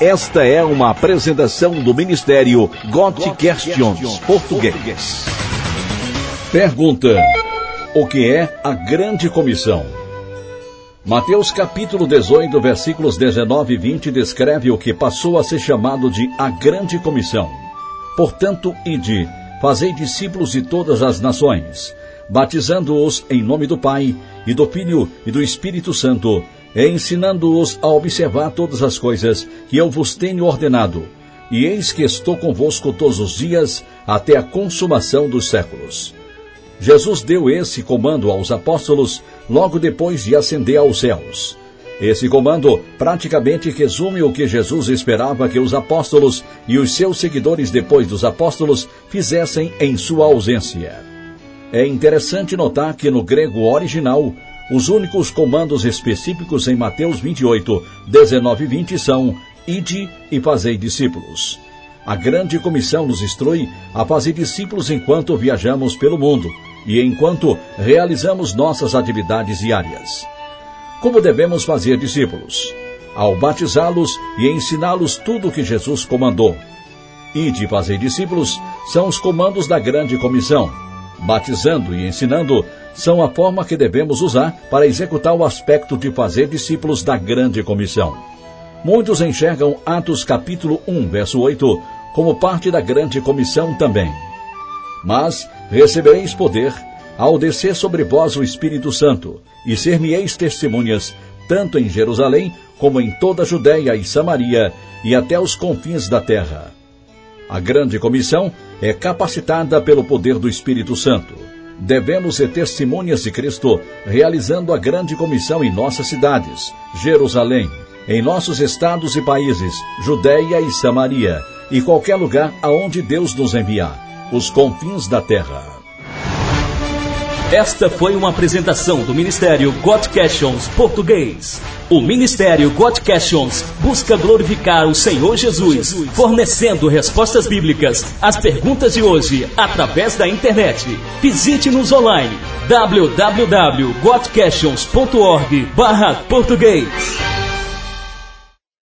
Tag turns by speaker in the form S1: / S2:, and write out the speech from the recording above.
S1: Esta é uma apresentação do Ministério God Questions Português. Pergunta: o que é a Grande Comissão? Mateus capítulo 18, versículos 19 e 20 descreve o que passou a ser chamado de a Grande Comissão. Portanto, ide, fazei discípulos de todas as nações, batizando-os em nome do Pai, e do Filho e do Espírito Santo, e ensinando-os a observar todas as coisas que eu vos tenho ordenado. E eis que estou convosco todos os dias, até a consumação dos séculos. Jesus deu esse comando aos apóstolos logo depois de ascender aos céus. Esse comando praticamente resume o que Jesus esperava que os apóstolos e os seus seguidores depois dos apóstolos fizessem em sua ausência. É interessante notar que no grego original, os únicos comandos específicos em Mateus 28, 19 e 20 são: ide e fazei discípulos. A Grande Comissão nos instrui a fazer discípulos enquanto viajamos pelo mundo e enquanto realizamos nossas atividades diárias. Como devemos fazer discípulos? Ao batizá-los e ensiná-los tudo o que Jesus comandou. Ide e fazei discípulos são os comandos da Grande Comissão. Batizando e ensinando são a forma que devemos usar para executar o aspecto de fazer discípulos da Grande Comissão. Muitos enxergam Atos capítulo 1, verso 8, como parte da Grande Comissão também. Mas recebereis poder ao descer sobre vós o Espírito Santo, e ser-me-eis testemunhas, tanto em Jerusalém, como em toda a Judéia e Samaria, e até os confins da terra. A Grande Comissão é capacitada pelo poder do Espírito Santo. Devemos ser testemunhas de Cristo, realizando a Grande Comissão em nossas cidades, Jerusalém, em nossos estados e países, Judéia e Samaria, e qualquer lugar aonde Deus nos enviar, os confins da terra.
S2: Esta foi uma apresentação do Ministério God Questions Português. O Ministério God Questions busca glorificar o Senhor Jesus, fornecendo respostas bíblicas às perguntas de hoje através da internet. Visite-nos online www.godquestions.org/português.